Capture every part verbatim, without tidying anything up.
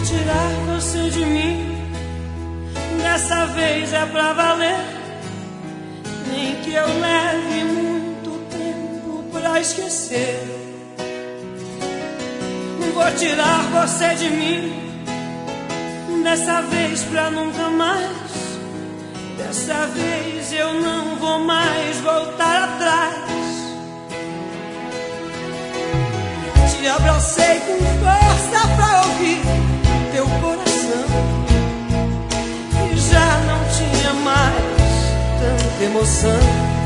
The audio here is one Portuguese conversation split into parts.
tirar você de mim. Dessa vez é pra valer. Nem que eu leve muito tempo pra esquecer. Vou tirar você de mim. Dessa vez pra nunca mais. Dessa vez eu não vou mais voltar atrás. Te abracei com força pra ouvir teu coração, e já não tinha mais tanta emoção.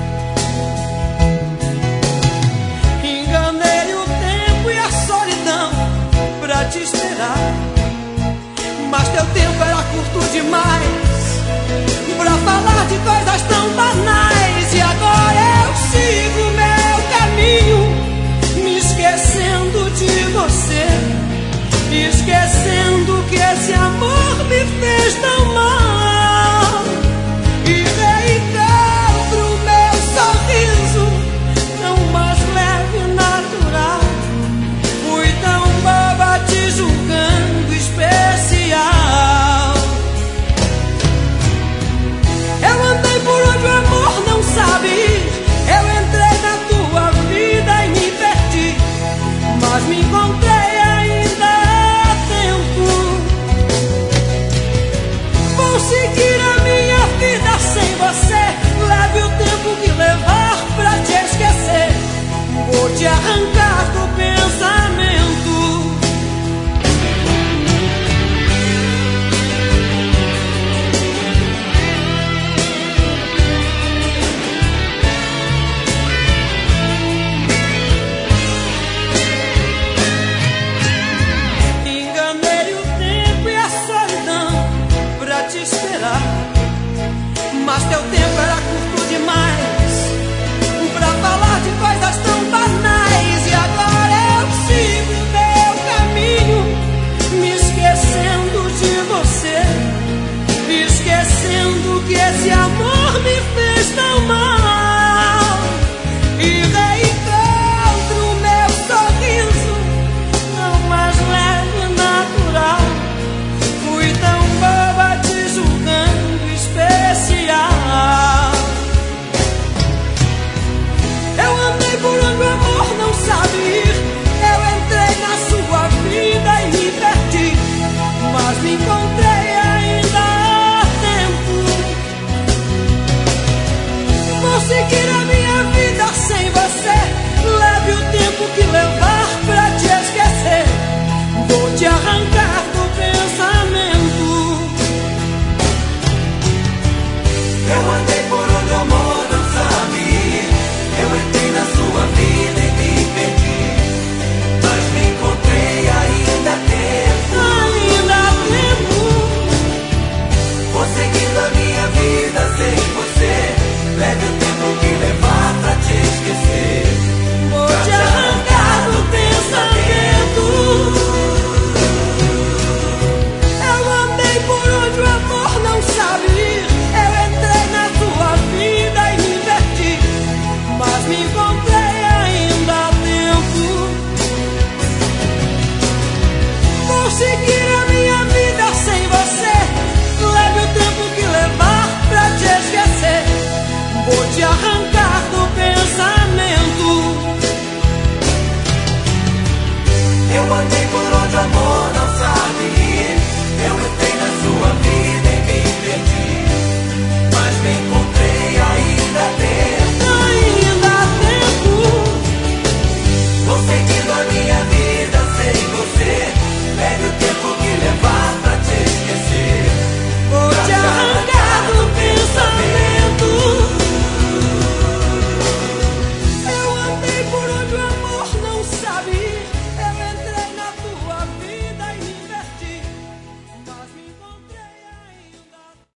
Enganei o tempo e a solidão pra te esperar, mas teu tempo era curto demais pra falar de coisas tão banais. E agora eu sigo meu caminho, me esquecendo de você, esquecendo que esse amor me fez tão mal. E reencontro meu sorriso tão mais leve e natural. Fui tão boba te julgando especial. Eu andei por onde o amor não sabe ir. Eu entrei na tua vida e me perdi, mas me encontrei ainda a tempo. Vou seguir a minha vida sem você. Leve o tempo que levar pra te esquecer. Vou te arrancar do pensamento.